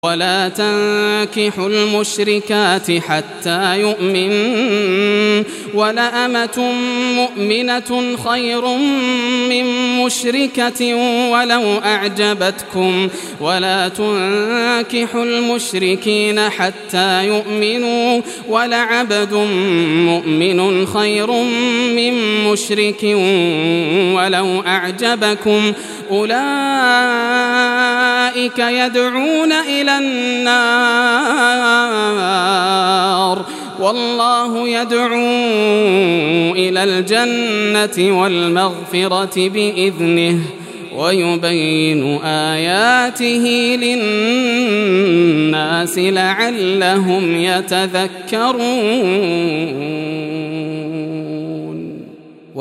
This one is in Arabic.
ولا تنكحوا المشركات حتى يؤمن ولأمة مؤمنة خير من مشركة ولو أعجبتكم ولا تنكحوا المشركين حتى يؤمنوا ولعبد مؤمن خير من مشرك ولو أعجبكم أولئك يدعون إلى النار والله يدعو إلى الجنة والمغفرة بإذنه ويبين آياته للناس لعلهم يتذكرون.